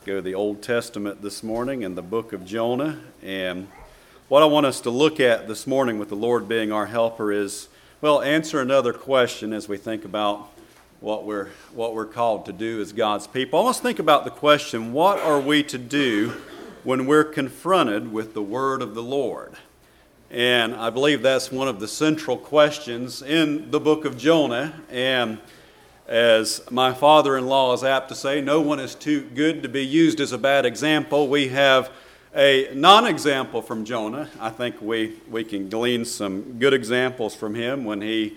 Go to the Old Testament this morning in the book of Jonah. And what I want us to look at this morning, with the Lord being our helper, is, answer another question as we think about what we're called to do as God's people. I want us to think about the question, what are we to do when we're confronted with the word of the Lord? And I believe that's one of the central questions in the book of Jonah. And as my father-in-law is apt to say, no one is too good to be used as a bad example. We have a non-example from Jonah. I think we can glean some good examples from him when he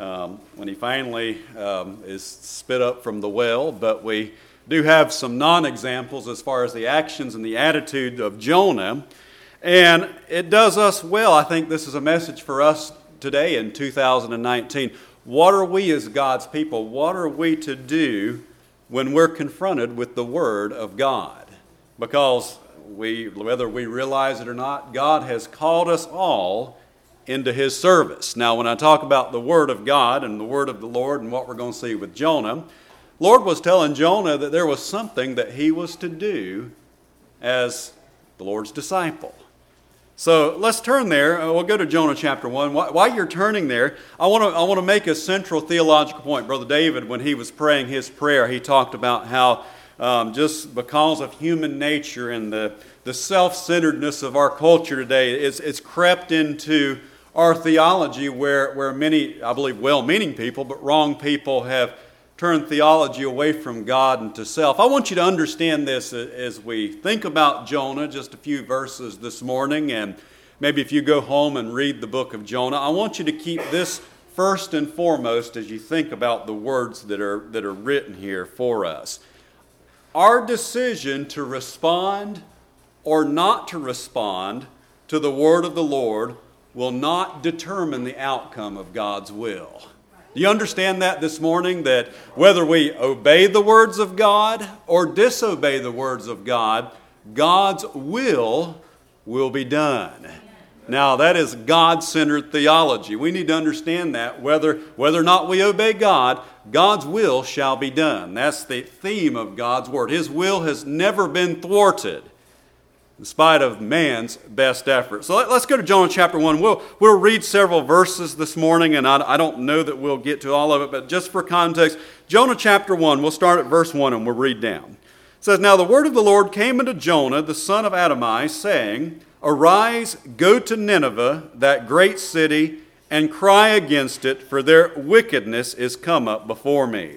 finally is spit up from the well. But we do have some non-examples as far as the actions and the attitude of Jonah. And it does us well. I think this is a message for us today in 2019. What are we as God's people? What are we to do when we're confronted with the Word of God? Because whether we realize it or not, God has called us all into His service. Now, when I talk about the Word of God and the Word of the Lord and what we're going to see with Jonah, the Lord was telling Jonah that there was something that he was to do as the Lord's disciple. So let's turn there. We'll go to Jonah chapter 1. While you're turning there, I want to make a central theological point. Brother David, when he was praying his prayer, he talked about how just because of human nature and the self-centeredness of our culture today, it's crept into our theology where many, I believe, well-meaning people, but wrong people have turned theology away from God and to self. I want you to understand this as we think about Jonah, just a few verses this morning, and maybe if you go home and read the book of Jonah, I want you to keep this first and foremost as you think about the words that are written here for us. Our decision to respond or not to respond to the word of the Lord will not determine the outcome of God's will. Do you understand that this morning? That whether we obey the words of God or disobey the words of God, God's will be done. Now, that is God-centered theology. We need to understand that whether or not we obey God, God's will shall be done. That's the theme of God's word. His will has never been thwarted, in spite of man's best effort. So let's go to Jonah chapter 1. We'll read several verses this morning, and I don't know that we'll get to all of it, but just for context, Jonah chapter 1, we'll start at verse 1 and we'll read down. It says, "Now the word of the Lord came unto Jonah, the son of Amittai, saying, Arise, go to Nineveh, that great city, and cry against it, for their wickedness is come up before me."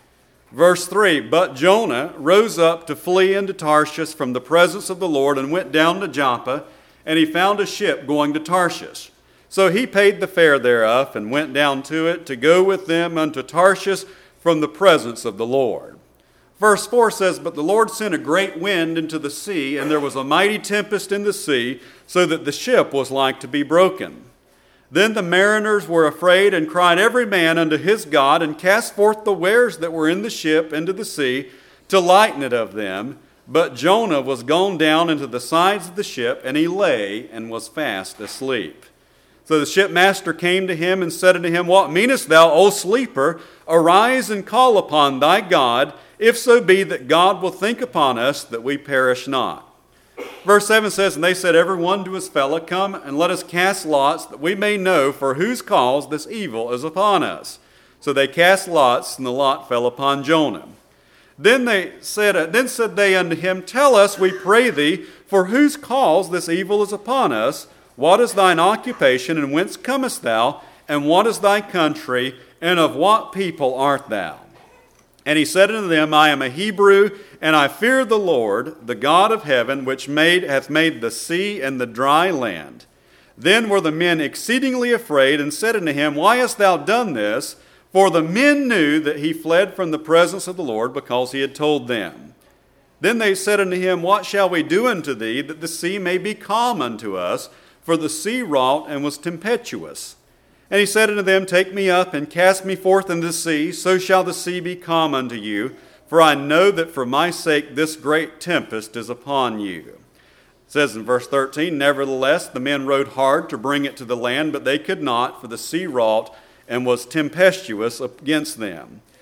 Verse 3, "But Jonah rose up to flee into Tarshish from the presence of the Lord and went down to Joppa, and he found a ship going to Tarshish. So he paid the fare thereof and went down to it to go with them unto Tarshish from the presence of the Lord." Verse 4 says, "But the Lord sent a great wind into the sea, and there was a mighty tempest in the sea, so that the ship was like to be broken. Then the mariners were afraid and cried every man unto his God, and cast forth the wares that were in the ship into the sea to lighten it of them. But Jonah was gone down into the sides of the ship, and he lay and was fast asleep. So the shipmaster came to him and said unto him, What meanest thou, O sleeper? Arise and call upon thy God, if so be that God will think upon us that we perish not. Verse 7 says, "And they said every one to his fellow, Come and let us cast lots, that we may know for whose cause this evil is upon us. So they cast lots, and the lot fell upon Jonah. Then said they unto him, Tell us, we pray thee, for whose cause this evil is upon us? What is thine occupation, and whence comest thou? And what is thy country, and of what people art thou? And he said unto them, I am a Hebrew, and I fear the Lord, the God of heaven, which hath made the sea and the dry land. Then were the men exceedingly afraid, and said unto him, Why hast thou done this? For the men knew that he fled from the presence of the Lord, because he had told them. Then they said unto him, What shall we do unto thee, that the sea may be calm unto us? For the sea wrought and was tempestuous. And he said unto them, Take me up and cast me forth into the sea, so shall the sea be calm unto you. For I know that for my sake this great tempest is upon you. It says in verse 13, Nevertheless the men rowed hard to bring it to the land, but they could not, for the sea wrought and was tempestuous against them.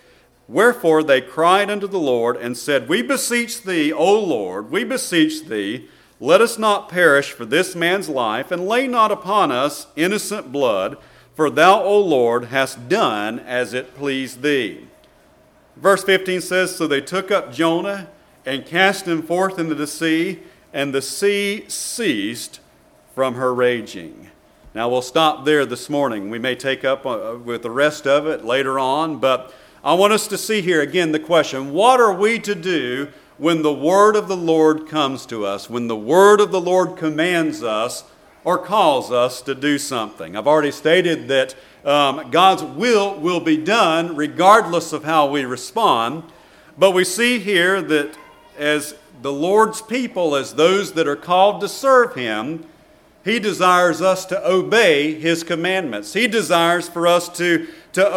Wherefore they cried unto the Lord and said, We beseech thee, O Lord, we beseech thee, let us not perish for this man's life, and lay not upon us innocent blood, for thou, O Lord, hast done as it pleased thee. Verse 15 says, So they took up Jonah and cast him forth into the sea, and the sea ceased from her raging. Now we'll stop there this morning. We may take up with the rest of it later on, but I want us to see here again the question, what are we to do when the word of the Lord comes to us, when the word of the Lord commands us or calls us to do something? I've already stated that God's will be done regardless of how we respond, but we see here that as the Lord's people, as those that are called to serve Him, He desires us to obey His commandments. He desires for us to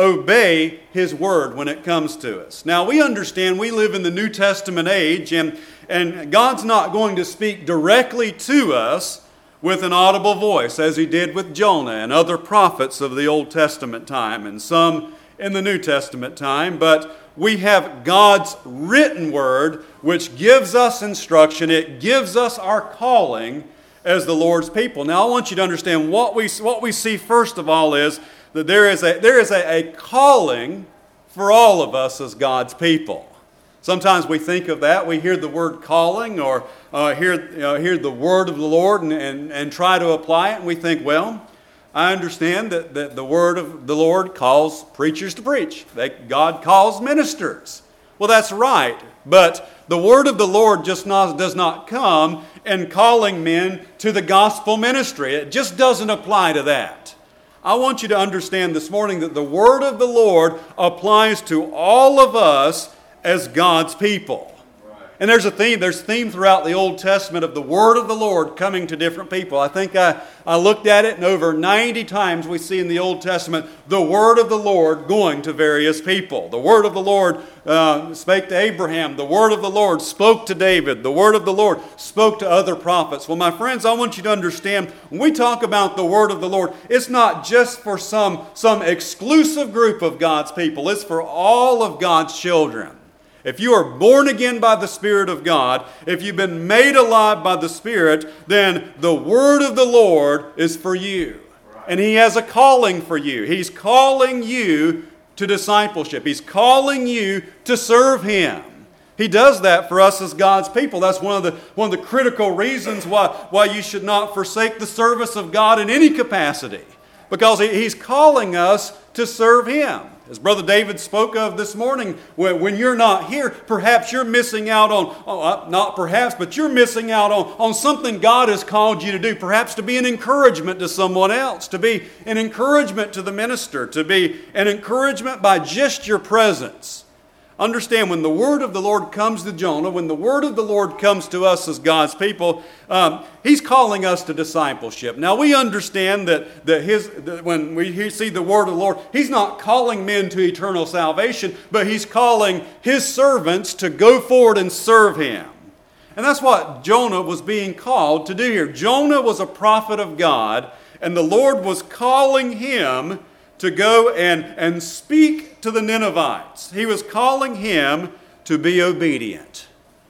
obey His word when it comes to us. Now, we understand we live in the New Testament age, and God's not going to speak directly to us with an audible voice, as He did with Jonah and other prophets of the Old Testament time, and some in the New Testament time, but we have God's written word, which gives us instruction. It gives us our calling as the Lord's people. Now, I want you to understand what we see first of all is that there is a calling for all of us as God's people. Sometimes we think of that. We hear the word calling or hear the word of the Lord and try to apply it, and we think, well, I understand that the word of the Lord calls preachers to preach. That God calls ministers. Well, that's right, but the word of the Lord does not come in calling men to the gospel ministry. It just doesn't apply to that. I want you to understand this morning that the word of the Lord applies to all of us as God's people. And there's a theme throughout the Old Testament of the word of the Lord coming to different people. I think I looked at it, and over 90 times we see in the Old Testament the word of the Lord going to various people. The word of the Lord spake to Abraham. The word of the Lord spoke to David. The word of the Lord spoke to other prophets. Well, my friends, I want you to understand, when we talk about the word of the Lord, it's not just for some exclusive group of God's people. It's for all of God's children. If you are born again by the Spirit of God, if you've been made alive by the Spirit, then the word of the Lord is for you. And He has a calling for you. He's calling you to discipleship. He's calling you to serve Him. He does that for us as God's people. That's one of the critical reasons why you should not forsake the service of God in any capacity. Because He's calling us to serve Him. As Brother David spoke of this morning, when you're not here, perhaps you're missing out on, not perhaps, but you're missing out on something God has called you to do. Perhaps to be an encouragement to someone else, to be an encouragement to the minister, to be an encouragement by just your presence. Understand, when the word of the Lord comes to Jonah, when the word of the Lord comes to us as God's people, He's calling us to discipleship. Now, we understand that when we see the word of the Lord, He's not calling men to eternal salvation, but He's calling His servants to go forward and serve Him. And that's what Jonah was being called to do here. Jonah was a prophet of God, and the Lord was calling him to go and speak to the Ninevites. He was calling him to be obedient.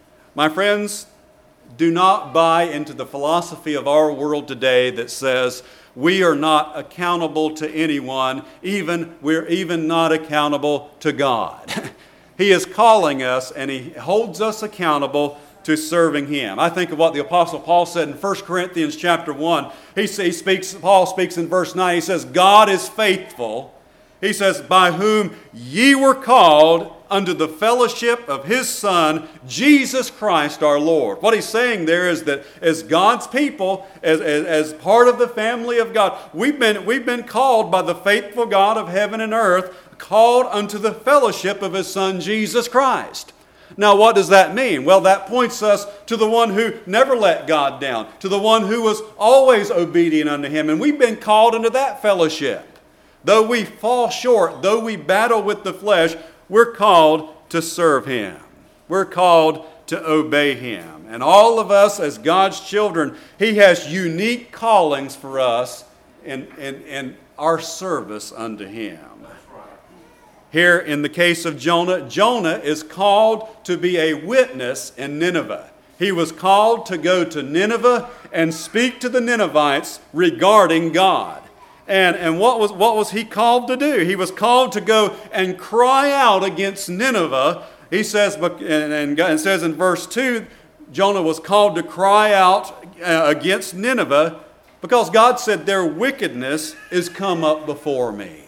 My friends, do not buy into the philosophy of our world today that says we are not accountable to anyone, we're even not accountable to God. He is calling us, and He holds us accountable to serving Him. I think of what the Apostle Paul said in 1 Corinthians chapter 1. Paul speaks in verse 9. He says, God is faithful. He says, by whom ye were called unto the fellowship of His Son, Jesus Christ our Lord. What he's saying there is that as God's people, as part of the family of God, we've been called by the faithful God of heaven and earth, called unto the fellowship of His Son, Jesus Christ. Now, what does that mean? Well, that points us to the one who never let God down, to the one who was always obedient unto Him. And we've been called into that fellowship. Though we fall short, though we battle with the flesh, we're called to serve Him. We're called to obey Him. And all of us as God's children, He has unique callings for us in our service unto Him. Here in the case of Jonah, Jonah is called to be a witness in Nineveh. He was called to go to Nineveh and speak to the Ninevites regarding God. And what was he called to do? He was called to go and cry out against Nineveh. He says, and it says in verse 2, Jonah was called to cry out against Nineveh because God said their wickedness is come up before me.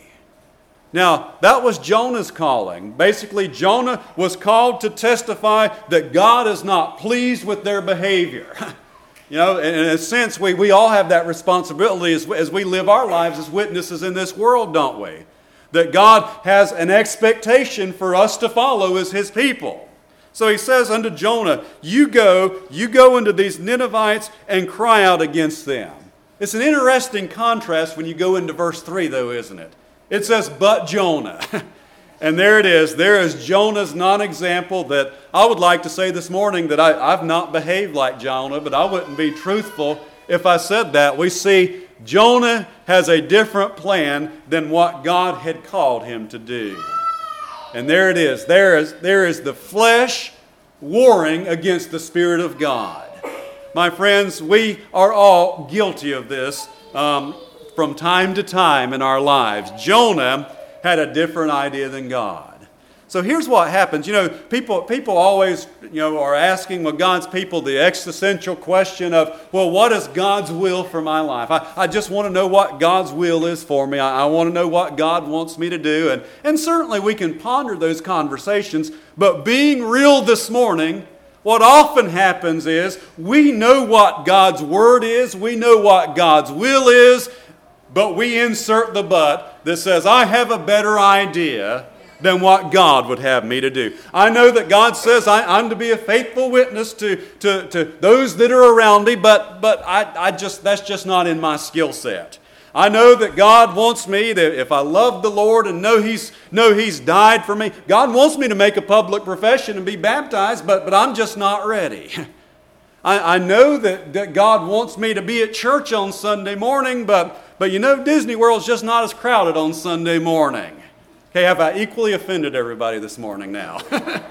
Now, that was Jonah's calling. Basically, Jonah was called to testify that God is not pleased with their behavior. You know, in a sense, we all have that responsibility as we live our lives as witnesses in this world, don't we? That God has an expectation for us to follow as His people. So He says unto Jonah, you go into these Ninevites and cry out against them. It's an interesting contrast when you go into verse 3, though, isn't it? It says, but Jonah. And there it is. There is Jonah's non-example that I would like to say this morning that I've not behaved like Jonah, but I wouldn't be truthful if I said that. We see Jonah has a different plan than what God had called him to do. And there it is. There is the flesh warring against the Spirit of God. My friends, we are all guilty of this from time to time in our lives. Jonah had a different idea than God. So here's what happens. You know, people always, are asking God's people the existential question of, well, what is God's will for my life? I just want to know what God's will is for me. I want to know what God wants me to do. And certainly we can ponder those conversations. But being real this morning, what often happens is we know what God's word is. We know what God's will is. But we insert the but that says, I have a better idea than what God would have me to do. I know that God says I'm to be a faithful witness to those that are around me, but that's just not in my skill set. I know that God wants me to, if I love the Lord and know He's died for me, God wants me to make a public profession and be baptized, but I'm just not ready. I know that God wants me to be at church on Sunday morning, but Disney World's just not as crowded on Sunday morning. Okay, have I equally offended everybody this morning now?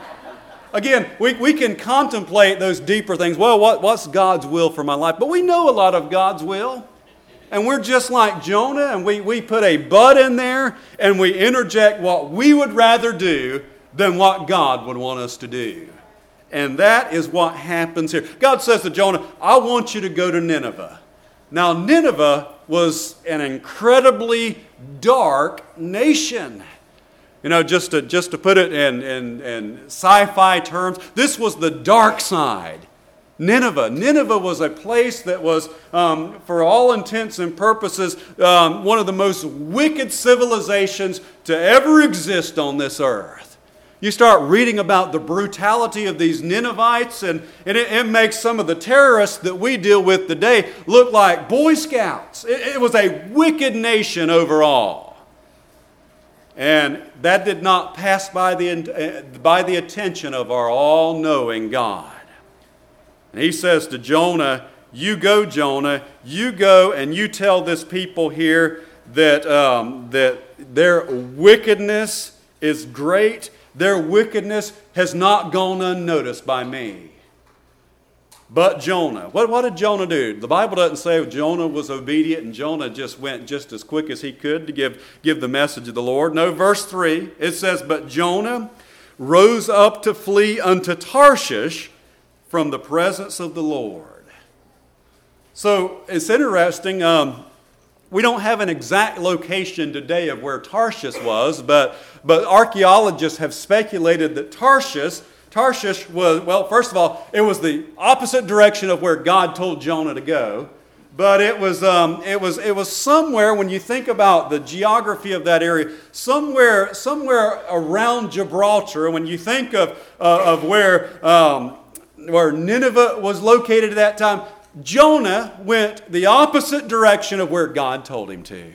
Again, we can contemplate those deeper things. Well, what's God's will for my life? But we know a lot of God's will. And we're just like Jonah, and we put a but in there, and we interject what we would rather do than what God would want us to do. And that is what happens here. God says to Jonah, I want you to go to Nineveh. Now, Nineveh was an incredibly dark nation. Just to put it in sci-fi terms, this was the dark side. Nineveh was a place that was, for all intents and purposes, one of the most wicked civilizations to ever exist on this earth. You start reading about the brutality of these Ninevites, and it makes some of the terrorists that we deal with today look like Boy Scouts. It was a wicked nation overall. And that did not pass by the attention of our all-knowing God. And He says to Jonah, you go, Jonah, you go and you tell this people here that their wickedness is great. Their wickedness has not gone unnoticed by me. But Jonah, what did Jonah do? The Bible doesn't say Jonah was obedient and Jonah just went just as quick as he could to give the message of the Lord. No, verse 3, it says, but Jonah rose up to flee unto Tarshish from the presence of the Lord. So it's interesting. We don't have an exact location today of where Tarshish was, but archaeologists have speculated that Tarshish was, well, first of all, it was the opposite direction of where God told Jonah to go. But it was somewhere, when you think about the geography of that area, somewhere around Gibraltar. When you think of where Nineveh was located at that time, Jonah went the opposite direction of where God told him to.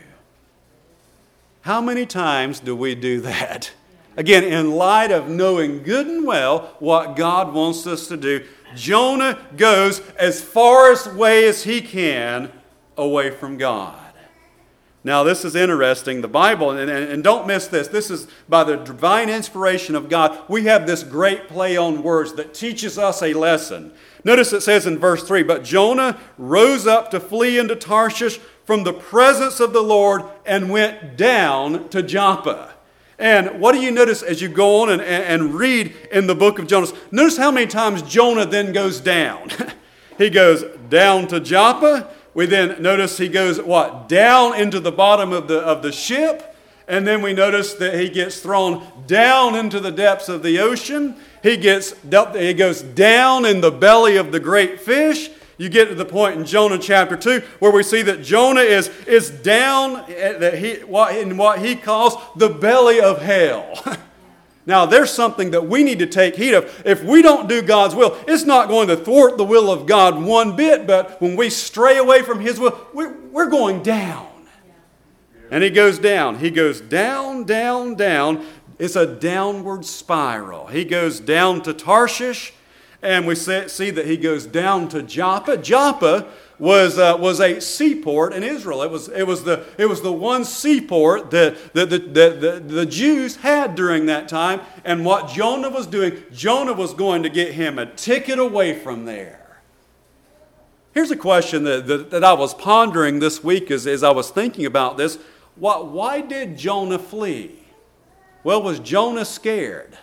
How many times do we do that? Again, in light of knowing good and well what God wants us to do, Jonah goes as far away as he can away from God. Now, this is interesting. The Bible, and don't miss this. This is by the divine inspiration of God. We have this great play on words that teaches us a lesson. Notice it says in verse 3, "But Jonah rose up to flee into Tarshish from the presence of the Lord and went down to Joppa." And what do you notice as you go on and read in the book of Jonah? Notice how many times Jonah then goes down. He goes down to Joppa. We then notice he goes, what? Down into the bottom of the ship. And then we notice that he gets thrown down into the depths of the ocean. He goes down in the belly of the great fish. You get to the point in Jonah chapter 2 where we see that Jonah is down in what he calls the belly of hell. Now, there's something that we need to take heed of. If we don't do God's will, it's not going to thwart the will of God one bit, but when we stray away from His will, we're going down. And he goes down. He goes down, down, down. It's a downward spiral. He goes down to Tarshish, and we see that he goes down to Joppa. Joppa was a seaport in Israel. It was the one seaport that the Jews had during that time. And what Jonah was doing, Jonah was going to get him a ticket away from there. Here's a question that I was pondering this week as I was thinking about this. Why did Jonah flee? Well, was Jonah scared?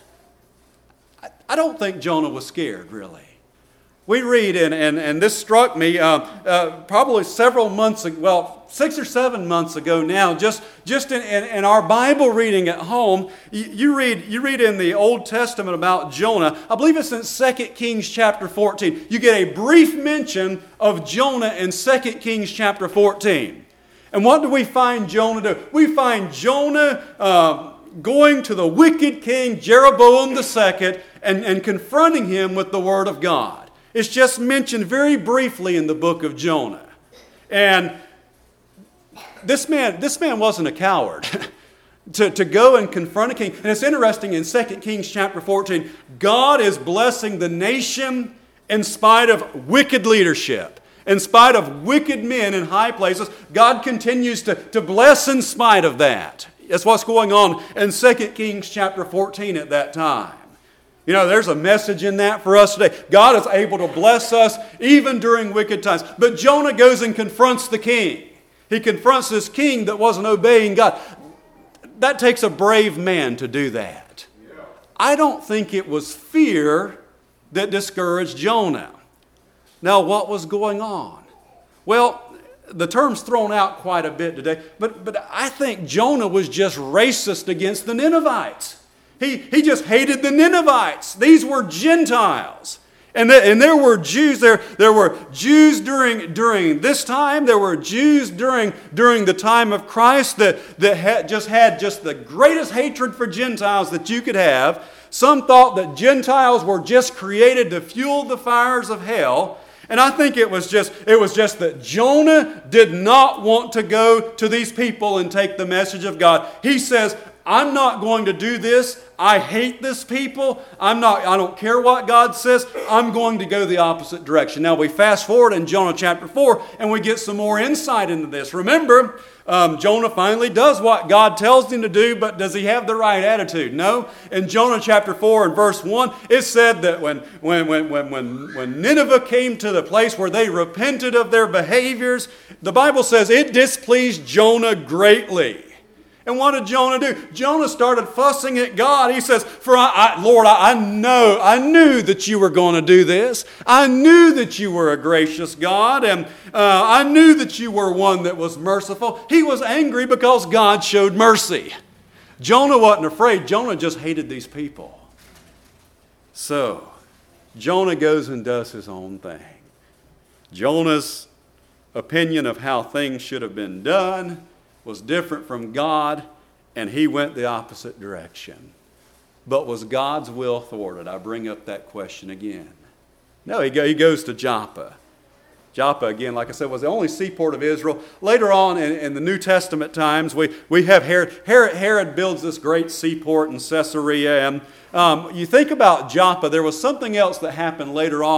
I don't think Jonah was scared, really. We read, and this struck me probably several months ago, well, 6 or 7 months ago now, just in our Bible reading at home, you read in the Old Testament about Jonah. I believe it's in 2 Kings chapter 14. You get a brief mention of Jonah in 2 Kings chapter 14. And what do we find Jonah do? We find Jonah going to the wicked king Jeroboam II and confronting him with the Word of God. It's just mentioned very briefly in the book of Jonah. And this man wasn't a coward to go and confront a king. And it's interesting in 2 Kings chapter 14, God is blessing the nation in spite of wicked leadership. In spite of wicked men in high places, God continues to bless in spite of that. That's what's going on in 2 Kings chapter 14 at that time. You know, there's a message in that for us today. God is able to bless us even during wicked times. But Jonah goes and confronts the king. He confronts this king that wasn't obeying God. That takes a brave man to do that. I don't think it was fear that discouraged Jonah. Now, what was going on? Well, the term's thrown out quite a bit today, but I think Jonah was just racist against the Ninevites. He just hated the Ninevites. These were Gentiles. And there were Jews. There were Jews during this time. There were Jews during the time of Christ that had just the greatest hatred for Gentiles that you could have. Some thought that Gentiles were just created to fuel the fires of hell. And I think it was just that Jonah did not want to go to these people and take the message of God. He says, I'm not going to do this. I hate this people. I don't care what God says. I'm going to go the opposite direction. Now we fast forward in Jonah chapter 4 and we get some more insight into this. Remember, Jonah finally does what God tells him to do, but does he have the right attitude? No. In Jonah chapter 4 and verse 1, it said that when Nineveh came to the place where they repented of their behaviors, the Bible says it displeased Jonah greatly. And what did Jonah do? Jonah started fussing at God. He says, Lord, I knew that you were going to do this. I knew that you were a gracious God, and I knew that you were one that was merciful. He was angry because God showed mercy. Jonah wasn't afraid. Jonah just hated these people. So, Jonah goes and does his own thing. Jonah's opinion of how things should have been done was different from God, and he went the opposite direction. But was God's will thwarted? I bring up that question again. No, he goes to Joppa. Joppa, again, like I said, was the only seaport of Israel. Later on in the New Testament times, we have Herod. Herod builds this great seaport in Caesarea. And you think about Joppa, there was something else that happened later on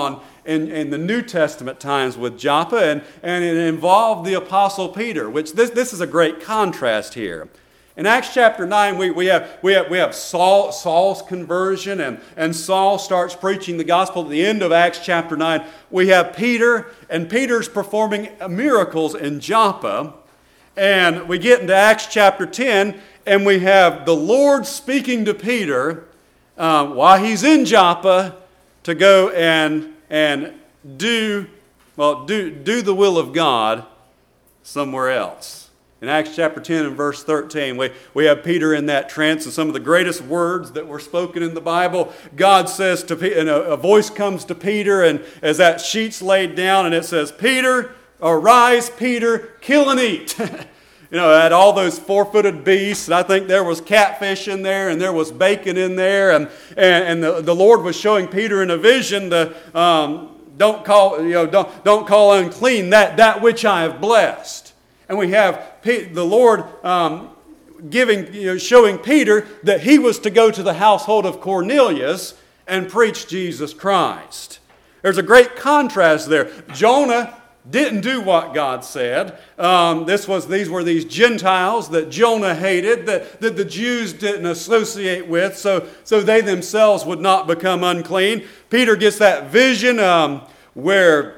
in the New Testament times with Joppa, and it involved the Apostle Peter, which this is a great contrast here. In Acts chapter 9, we have Saul's conversion, and Saul starts preaching the gospel. At the end of Acts chapter 9, we have Peter, and Peter's performing miracles in Joppa. And we get into Acts chapter 10, and we have the Lord speaking to Peter while he's in Joppa to go and do the will of God somewhere else. In Acts chapter 10 and verse 13, we have Peter in that trance, and some of the greatest words that were spoken in the Bible. God says to Peter, and a voice comes to Peter, and as that sheet's laid down, and it says, "Peter, arise, Peter, kill and eat." It had all those four-footed beasts, and I think there was catfish in there, and there was bacon in there, and the Lord was showing Peter in a vision don't call unclean that which I have blessed. And we have the Lord showing Peter that he was to go to the household of Cornelius and preach Jesus Christ. There's a great contrast there. Jonah didn't do what God said. These were these Gentiles that Jonah hated, that the Jews didn't associate with, so they themselves would not become unclean. Peter gets that vision where,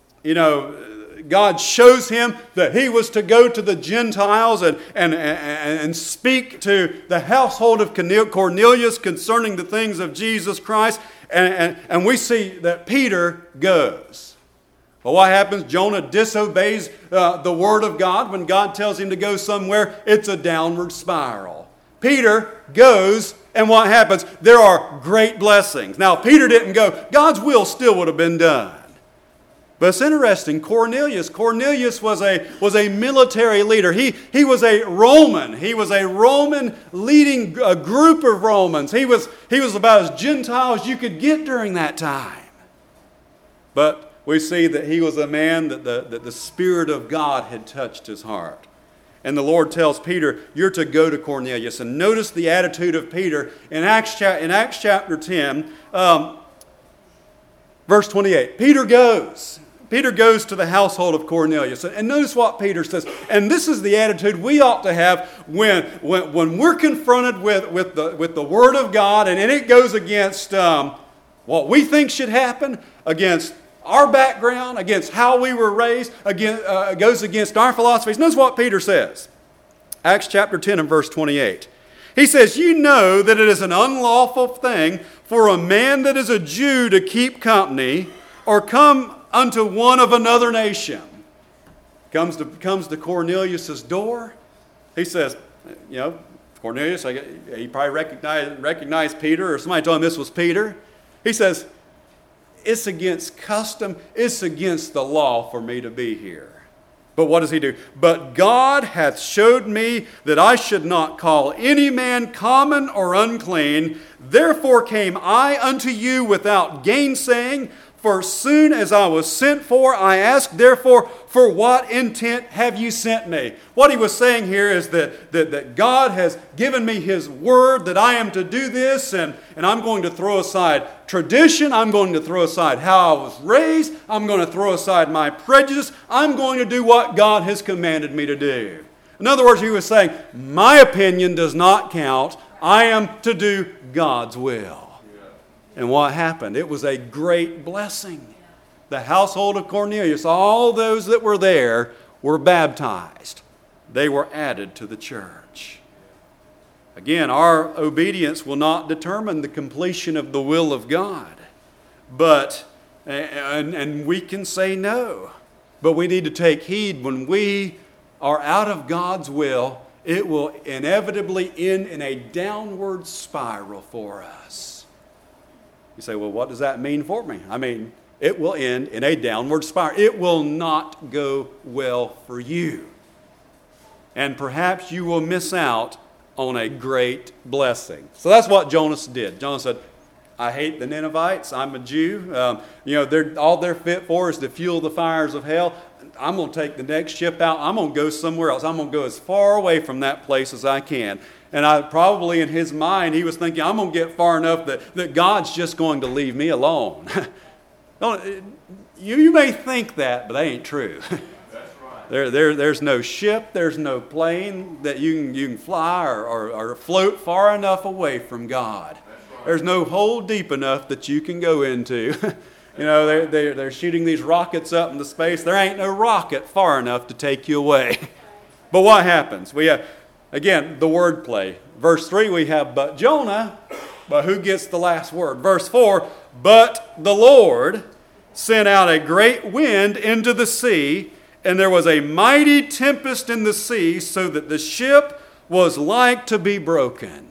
God shows him that he was to go to the Gentiles and speak to the household of Cornelius concerning the things of Jesus Christ. And we see that Peter goes. Well, what happens? Jonah disobeys the word of God. When God tells him to go somewhere, it's a downward spiral. Peter goes, and what happens? There are great blessings. Now, Peter didn't go. God's will still would have been done. But it's interesting. Cornelius was a military leader. He was a Roman. He was a Roman leading a group of Romans. He was about as Gentile as you could get during that time. But we see that he was a man that the Spirit of God had touched his heart. And the Lord tells Peter, you're to go to Cornelius. And notice the attitude of Peter in Acts chapter 10, verse 28. Peter goes to the household of Cornelius. And notice what Peter says. And this is the attitude we ought to have when we're confronted with the Word of God, and it goes against what we think should happen, against our background, against how we were raised, goes against our philosophies. Notice what Peter says. Acts chapter 10 and verse 28. He says, you know that it is an unlawful thing for a man that is a Jew to keep company or come unto one of another nation. Comes to Cornelius' door. He says, Cornelius, he probably recognized Peter, or somebody told him this was Peter. He says, it's against custom, it's against the law for me to be here. But what does he do? But God hath showed me that I should not call any man common or unclean. Therefore came I unto you without gainsaying. For soon as I was sent for, I asked, therefore, for what intent have you sent me? What he was saying here is that God has given me His word that I am to do this, and I'm going to throw aside tradition. I'm going to throw aside how I was raised. I'm going to throw aside my prejudice. I'm going to do what God has commanded me to do. In other words, he was saying, my opinion does not count. I am to do God's will. And what happened? It was a great blessing. The household of Cornelius, all those that were there were baptized. They were added to the church. Again, our obedience will not determine the completion of the will of God. And we can say no. But we need to take heed when we are out of God's will, it will inevitably end in a downward spiral for us. You say, well, what does that mean for me? I mean, it will end in a downward spiral. It will not go well for you. And perhaps you will miss out on a great blessing. So that's what Jonas did. Jonas said, I hate the Ninevites. I'm a Jew. All they're fit for is to fuel the fires of hell. I'm going to take the next ship out. I'm going to go somewhere else. I'm going to go as far away from that place as I can. And probably in his mind, he was thinking, I'm going to get far enough that God's just going to leave me alone. You may think that, but that ain't true. There's no ship, there's no plane that you can fly or float far enough away from God. There's no hole deep enough that you can go into. They're shooting these rockets up into space. There ain't no rocket far enough to take you away. But what happens? We have, again, the wordplay. Verse 3, we have but Jonah, but who gets the last word? Verse 4, but the Lord sent out a great wind into the sea, and there was a mighty tempest in the sea, so that the ship was like to be broken.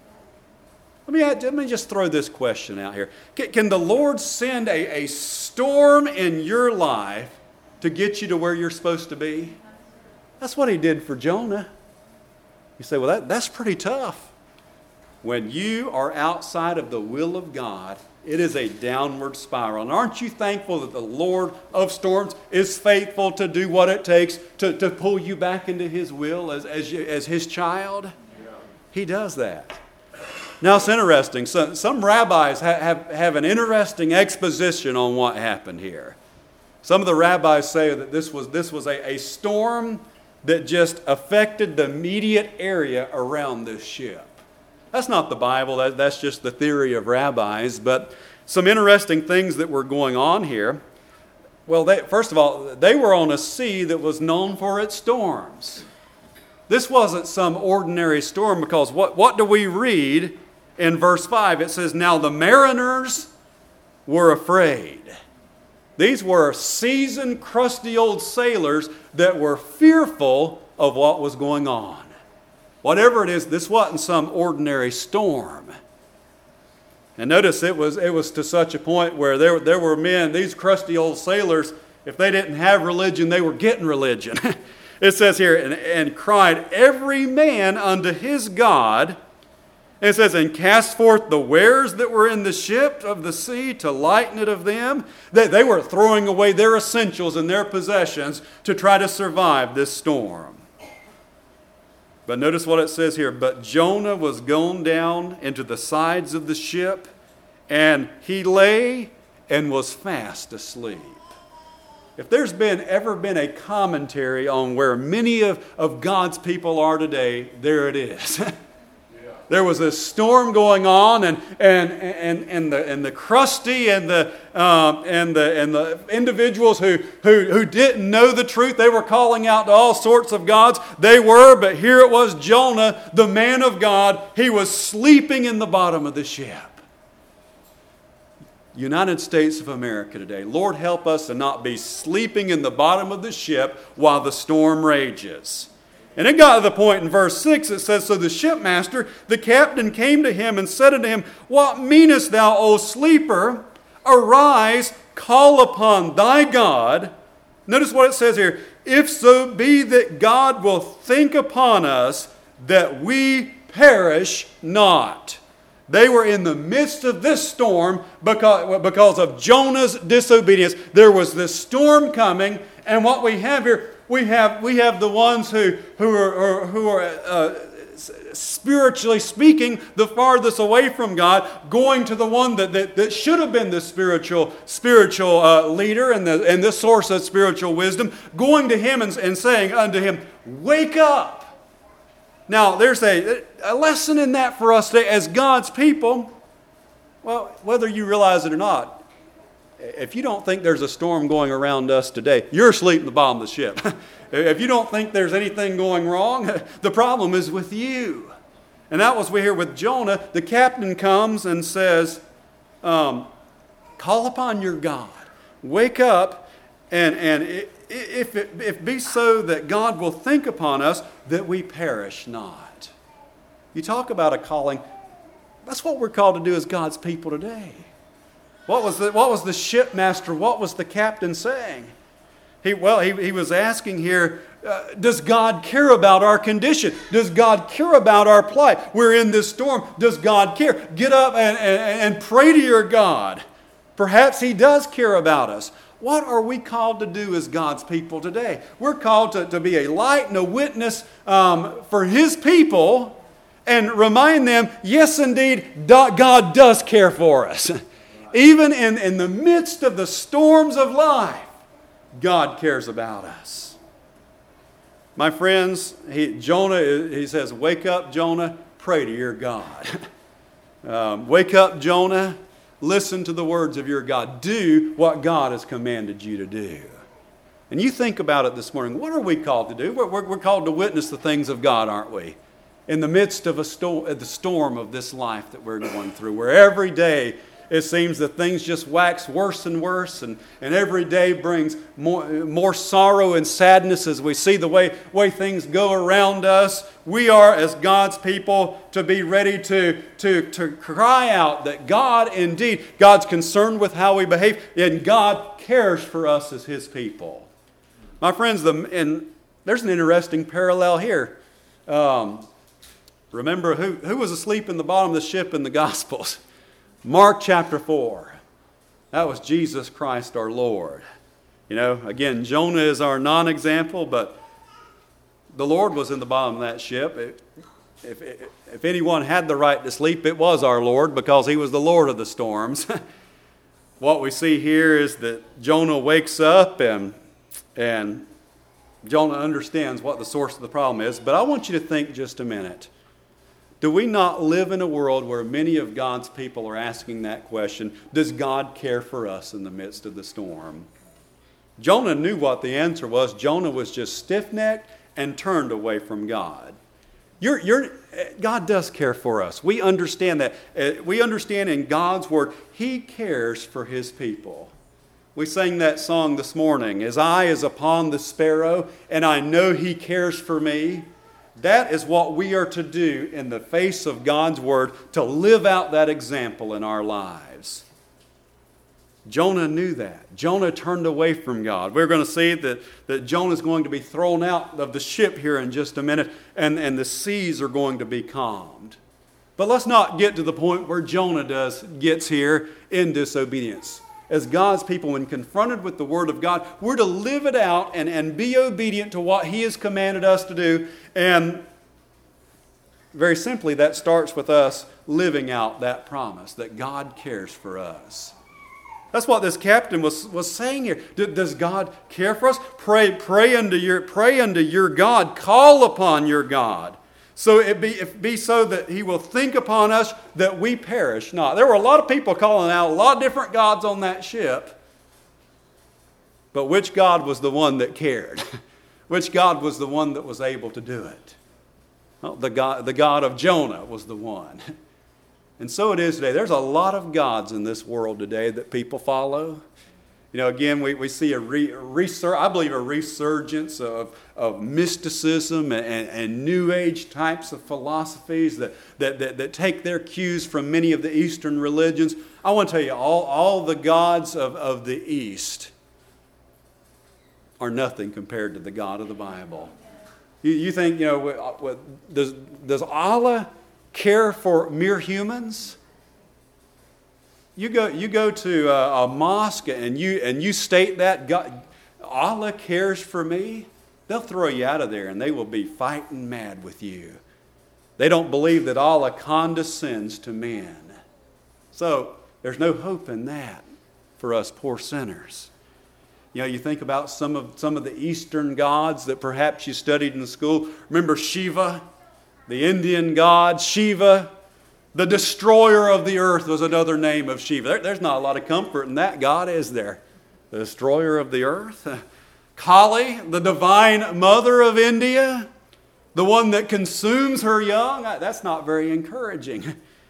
Let me just throw this question out here. Can the Lord send a storm in your life to get you to where you're supposed to be? That's what He did for Jonah. You say, well, that's pretty tough. When you are outside of the will of God, it is a downward spiral. And aren't you thankful that the Lord of storms is faithful to do what it takes to pull you back into His will as His child? Yeah. He does that. Now it's interesting. Some rabbis have an interesting exposition on what happened here. Some of the rabbis say that this was a storm that just affected the immediate area around this ship. That's not the Bible. That's just the theory of rabbis. But some interesting things that were going on here. Well, first of all, they were on a sea that was known for its storms. This wasn't some ordinary storm, because what do we read in verse 5? It says, now the mariners were afraid. These were seasoned, crusty old sailors that were fearful of what was going on. Whatever it is, this wasn't some ordinary storm. And notice it was to such a point where there were men, these crusty old sailors, if they didn't have religion, they were getting religion. It says here, and cried every man unto his God. And it says, and cast forth the wares that were in the ship of the sea to lighten it of them. They were throwing away their essentials and their possessions to try to survive this storm. But notice what it says here. But Jonah was gone down into the sides of the ship, and he lay and was fast asleep. If there's ever been a commentary on where many of God's people are today, there it is. There was a storm going on, and the crusty and the individuals who didn't know the truth, they were calling out to all sorts of gods. They were, but here it was Jonah, the man of God. He was sleeping in the bottom of the ship. United States of America today, Lord help us to not be sleeping in the bottom of the ship while the storm rages. And it got to the point in verse 6, it says, so the shipmaster, the captain, came to him and said unto him, what meanest thou, O sleeper? Arise, call upon thy God. Notice what it says here. If so be that God will think upon us, that we perish not. They were in the midst of this storm because of Jonah's disobedience. There was this storm coming, and what we have here, we have the ones who are spiritually speaking the farthest away from God, going to the one that should have been the spiritual leader and the source of spiritual wisdom, going to him and saying unto him, wake up. Now, there's a lesson in that for us today as God's people. Well, whether you realize it or not, if you don't think there's a storm going around us today, you're asleep in the bottom of the ship. If you don't think there's anything going wrong, the problem is with you. And that was we here with Jonah. The captain comes and says, call upon your God. Wake up, and if it be so that God will think upon us, that we perish not. You talk about a calling. That's what we're called to do as God's people today. What was the shipmaster, what was the captain saying? He was asking here, does God care about our condition? Does God care about our plight? We're in this storm. Does God care? Get up and pray to your God. Perhaps He does care about us. What are we called to do as God's people today? We're called to be a light and a witness for His people and remind them, yes, indeed, God does care for us. Even in the midst of the storms of life, God cares about us. My friends, Jonah, he says, wake up, Jonah, pray to your God. Wake up, Jonah, listen to the words of your God. Do what God has commanded you to do. And you think about it this morning. What are we called to do? We're called to witness the things of God, aren't we? In the midst of the storm of this life that we're going through, where every day it seems that things just wax worse and worse, and every day brings more sorrow and sadness as we see the way things go around us. We are, as God's people, to be ready to cry out that God, indeed, God's concerned with how we behave, and God cares for us as His people. My friends, and there's an interesting parallel here. Remember who was asleep in the bottom of the ship in the Gospels? Mark chapter 4. That was Jesus Christ our Lord. You know, again, Jonah is our non-example, but the Lord was in the bottom of that ship. If anyone had the right to sleep, it was our Lord, because He was the Lord of the storms. What we see here is that Jonah wakes up and Jonah understands what the source of the problem is. But I want you to think just a minute. Do we not live in a world where many of God's people are asking that question? Does God care for us in the midst of the storm? Jonah knew what the answer was. Jonah was just stiff-necked and turned away from God. God does care for us. We understand that. We understand in God's Word, He cares for His people. We sang that song this morning, His eye is upon the sparrow, and I know He cares for me. That is what we are to do in the face of God's Word, to live out that example in our lives. Jonah knew that. Jonah turned away from God. We're going to see that Jonah is going to be thrown out of the ship here in just a minute, and the seas are going to be calmed. But let's not get to the point where Jonah gets here in disobedience. As God's people, when confronted with the Word of God, we're to live it out and be obedient to what He has commanded us to do. And very simply, that starts with us living out that promise that God cares for us. That's what this captain was saying here. Does God care for us? Pray unto your God. Call upon your God. So it be so that He will think upon us that we perish not. There were a lot of people calling out a lot of different gods on that ship. But which God was the one that cared? Which God was the one that was able to do it? Well, the God of Jonah was the one. And so it is today. There's a lot of gods in this world today that people follow. You know, again, we see a resurgence of mysticism and New Age types of philosophies that take their cues from many of the Eastern religions. I want to tell you, all the gods of the East are nothing compared to the God of the Bible. You think, does Allah care for mere humans? You go to a mosque and you state that God, Allah cares for me, they'll throw you out of there and they will be fighting mad with you. They don't believe that Allah condescends to men. So there's no hope in that for us poor sinners. You know, you think about some of the Eastern gods that perhaps you studied in school. Remember Shiva, the Indian god Shiva? The destroyer of the earth was another name of Shiva. There's not a lot of comfort in that God, is there? The destroyer of the earth. Kali, the divine mother of India, the one that consumes her young. That's not very encouraging.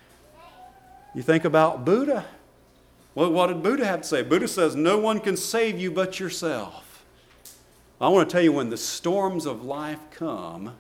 You think about Buddha. Well, what did Buddha have to say? Buddha says, no one can save you but yourself. I want to tell you, when the storms of life come,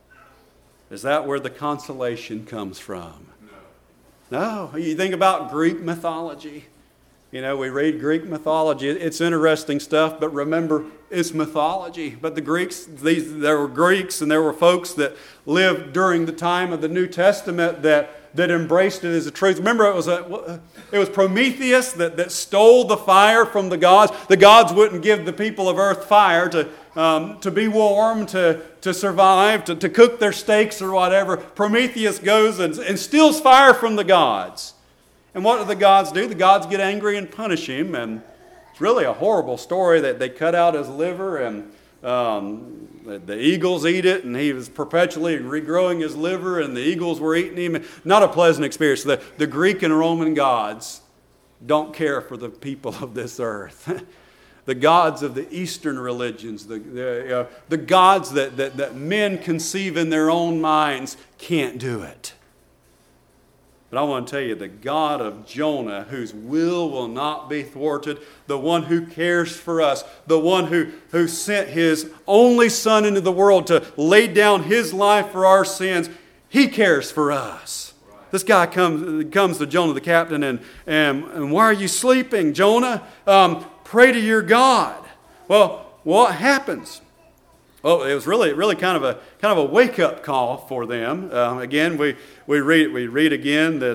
is that where the consolation comes from? No. You think about Greek mythology. You know, we read Greek mythology. It's interesting stuff, but remember, it's mythology. But the Greeks, there were Greeks and there were folks that lived during the time of the New Testament that embraced it as a truth. Remember, it was Prometheus that stole the fire from the gods. The gods wouldn't give the people of earth fire to be warm, to survive, to cook their steaks or whatever. Prometheus goes and steals fire from the gods. And what do the gods do? The gods get angry and punish him. And it's really a horrible story that they cut out his liver and the eagles eat it, and he was perpetually regrowing his liver, and the eagles were eating him. Not a pleasant experience. The Greek and Roman gods don't care for the people of this earth. The gods of the Eastern religions, the gods that men conceive in their own minds, can't do it. But I want to tell you, the God of Jonah, whose will not be thwarted, the one who cares for us, the one who sent his only Son into the world to lay down his life for our sins, he cares for us. Right. This guy comes to Jonah the captain, and why are you sleeping, Jonah? Pray to your God. Well, what happens? Well, it was really kind of a wake-up call for them. Again, we read again that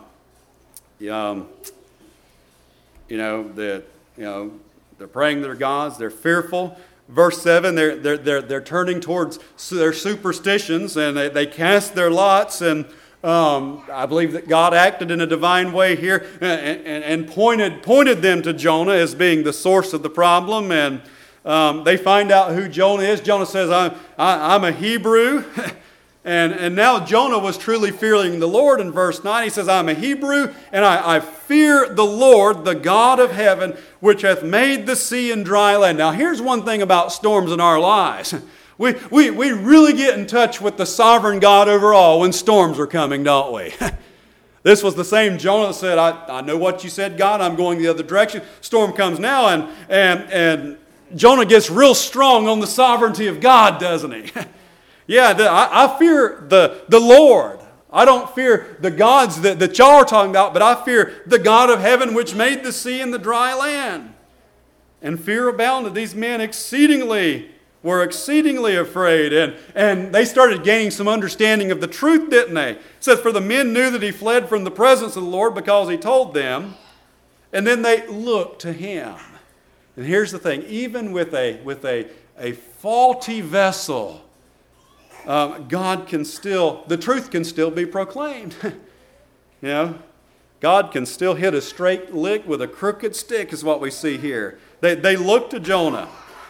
they're praying to their gods. They're fearful. Verse 7, they're turning towards their superstitions, and they cast their lots. And I believe that God acted in a divine way here and pointed them to Jonah as being the source of the problem. And they find out who Jonah is. Jonah says, I'm a Hebrew. and now Jonah was truly fearing the Lord in verse 9. He says, I'm a Hebrew, and I fear the Lord, the God of heaven, which hath made the sea and dry land. Now here's one thing about storms in our lives. We really get in touch with the sovereign God over all when storms are coming, don't we? This was the same Jonah that said, I know what you said, God. I'm going the other direction. Storm comes now, and Jonah gets real strong on the sovereignty of God, doesn't he? Yeah, I fear the Lord. I don't fear the gods that y'all are talking about, but I fear the God of heaven which made the sea and the dry land. And fear abounded. These men were exceedingly afraid, and they started gaining some understanding of the truth, didn't they? It says, for the men knew that he fled from the presence of the Lord because he told them, and then they looked to him. And here's the thing, even with a faulty vessel, the truth can still be proclaimed. God can still hit a straight lick with a crooked stick is what we see here. They look to Jonah.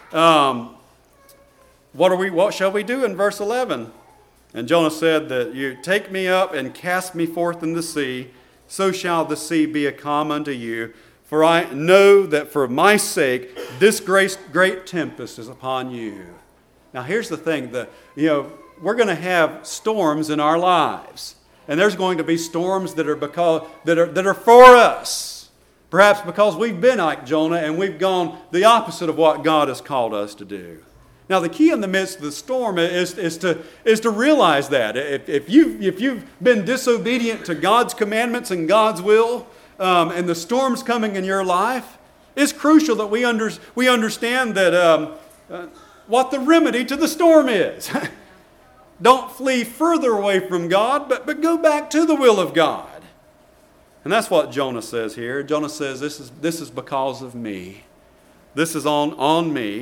What shall we do in verse 11? And Jonah said that you take me up and cast me forth in the sea, so shall the sea be a calm unto you. For I know that for my sake this great tempest is upon you. Now here's the thing, we're going to have storms in our lives. And there's going to be storms that are for us. Perhaps because we've been like Jonah and we've gone the opposite of what God has called us to do. Now the key in the midst of the storm is to realize that. If you've been disobedient to God's commandments and God's will, and the storm's coming in your life, it's crucial that we understand that what the remedy to the storm is. Don't flee further away from God, but go back to the will of God. And that's what Jonah says here. Jonah says, this is because of me. This is on me.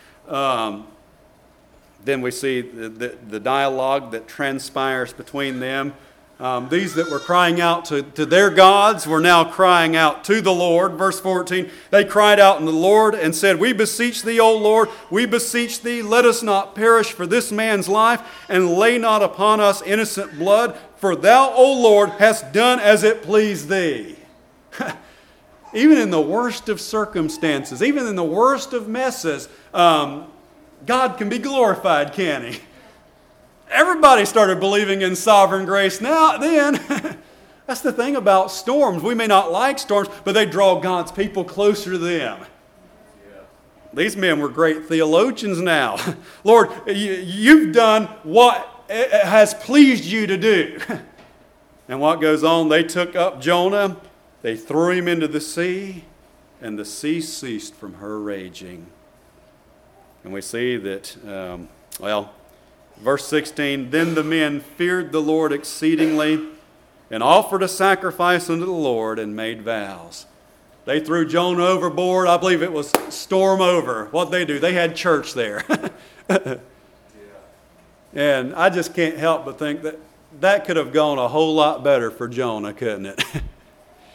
Then we see the dialogue that transpires between them. These that were crying out to their gods were now crying out to the Lord. Verse 14, they cried out unto the Lord and said, we beseech thee, O Lord, we beseech thee, let us not perish for this man's life, and lay not upon us innocent blood, for thou, O Lord, hast done as it pleased thee. Even in the worst of circumstances, even in the worst of messes, God can be glorified, can he? Everybody started believing in sovereign grace then. That's the thing about storms. We may not like storms, but they draw God's people closer to them. Yeah. These men were great theologians now. Lord, you've done what has pleased you to do. And what goes on? They took up Jonah, they threw him into the sea, and the sea ceased from her raging. And we see that, verse 16, then the men feared the Lord exceedingly and offered a sacrifice unto the Lord and made vows. They threw Jonah overboard. I believe it was storm over. What'd they do? They had church there. And I just can't help but think that could have gone a whole lot better for Jonah, couldn't it?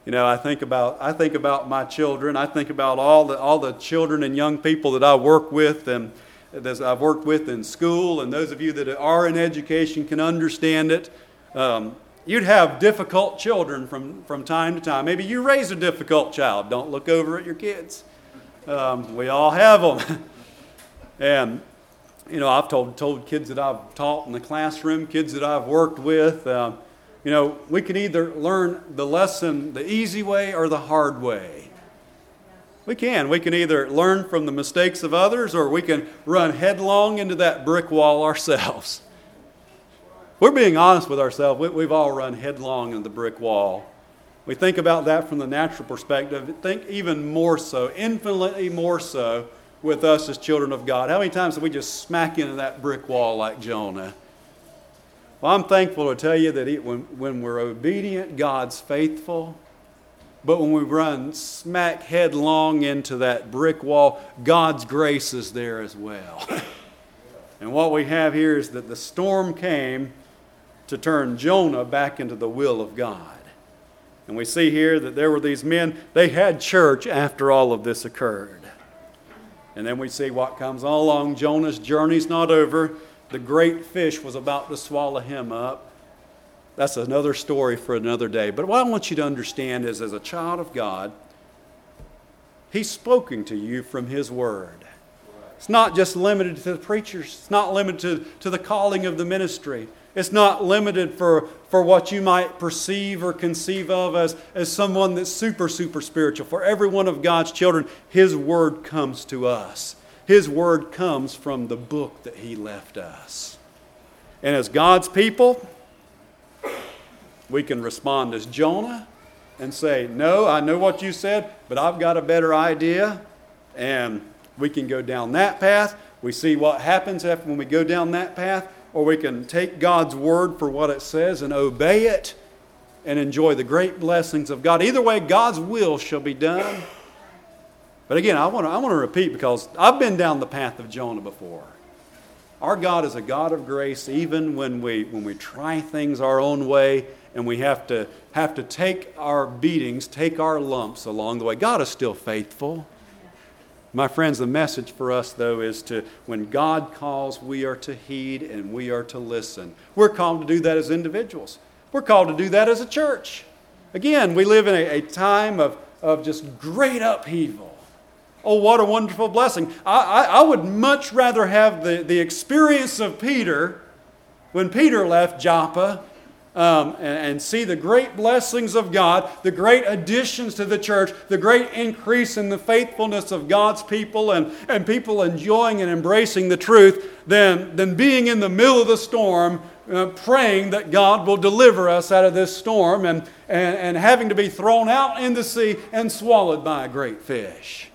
I think about my children. I think about all the children and young people that I work with and that I've worked with in school, and those of you that are in education can understand it. You'd have difficult children from time to time. Maybe you raise a difficult child. Don't look over at your kids. We all have them. And, I've told kids that I've taught in the classroom, kids that I've worked with, we can either learn the lesson the easy way or the hard way. We can either learn from the mistakes of others, or we can run headlong into that brick wall ourselves. We're being honest with ourselves. We've all run headlong into the brick wall. We think about that from the natural perspective. Think even more so, infinitely more so, with us as children of God. How many times have we just smack into that brick wall like Jonah? Well, I'm thankful to tell you that when we're obedient, God's faithful. But when we run smack headlong into that brick wall, God's grace is there as well. And what we have here is that the storm came to turn Jonah back into the will of God. And we see here that there were these men, they had church after all of this occurred. And then we see what comes along. Jonah's journey's not over. The great fish was about to swallow him up. That's another story for another day. But what I want you to understand is, as a child of God, He's spoken to you from His Word. It's not just limited to the preachers. It's not limited to the calling of the ministry. It's not limited for what you might perceive or conceive of as someone that's super spiritual. For every one of God's children, His Word comes to us. His Word comes from the book that He left us. And as God's people, we can respond as Jonah and say, no, I know what you said, but I've got a better idea. And we can go down that path. We see what happens when we go down that path. Or we can take God's Word for what it says and obey it and enjoy the great blessings of God. Either way, God's will shall be done. But again, I want to repeat, because I've been down the path of Jonah before. Our God is a God of grace, even when we try things our own way and we have to take our beatings, take our lumps along the way. God is still faithful. My friends, the message for us, though, is when God calls, we are to heed and we are to listen. We're called to do that as individuals. We're called to do that as a church. Again, we live in a time of just great upheaval. Oh, what a wonderful blessing. I would much rather have the experience of Peter when Peter left Joppa and see the great blessings of God, the great additions to the church, the great increase in the faithfulness of God's people and people enjoying and embracing the truth than being in the middle of the storm praying that God will deliver us out of this storm and having to be thrown out in the sea and swallowed by a great fish.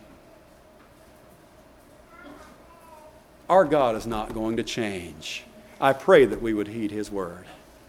Our God is not going to change. I pray that we would heed His word.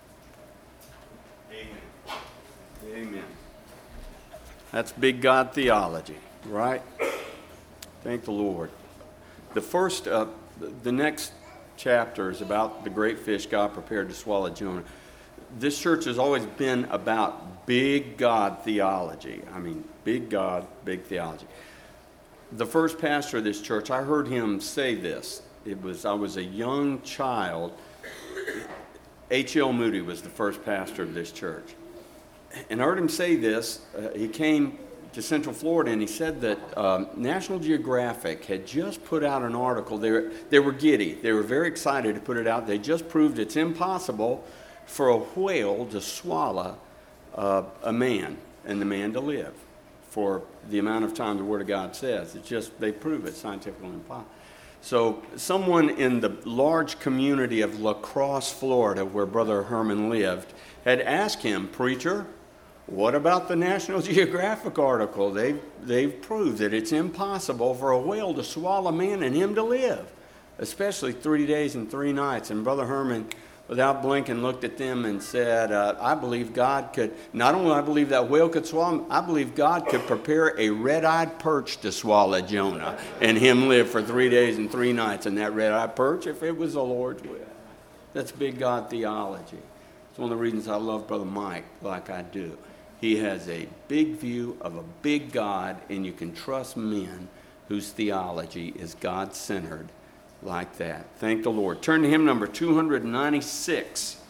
Amen. That's big God theology, right? Thank the Lord. The next chapter is about the great fish God prepared to swallow Jonah. This church has always been about big God theology. I mean, big God, big theology. The first pastor of this church, I heard him say this. I was a young child. H.L. Moody was the first pastor of this church. And I heard him say this. He came to Central Florida and he said that National Geographic had just put out an article. They were giddy. They were very excited to put it out. They just proved it's impossible for a whale to swallow a man and the man to live for the amount of time the Word of God says. They prove it scientifically impossible. So someone in the large community of La Crosse, Florida, where Brother Herman lived, had asked him, "Preacher, what about the National Geographic article? They've proved that it's impossible for a whale to swallow a man and him to live, especially 3 days and 3 nights." And Brother Herman, without blinking, looked at them and said, I believe God could, not only I believe that whale could swallow him, I believe God could prepare a red-eyed perch to swallow Jonah and him live for 3 days and 3 nights. And that red-eyed perch, if it was the Lord's will. That's big God theology. It's one of the reasons I love Brother Mike like I do. He has a big view of a big God, and you can trust men whose theology is God-centered like that. Thank the Lord. Turn to hymn number 296.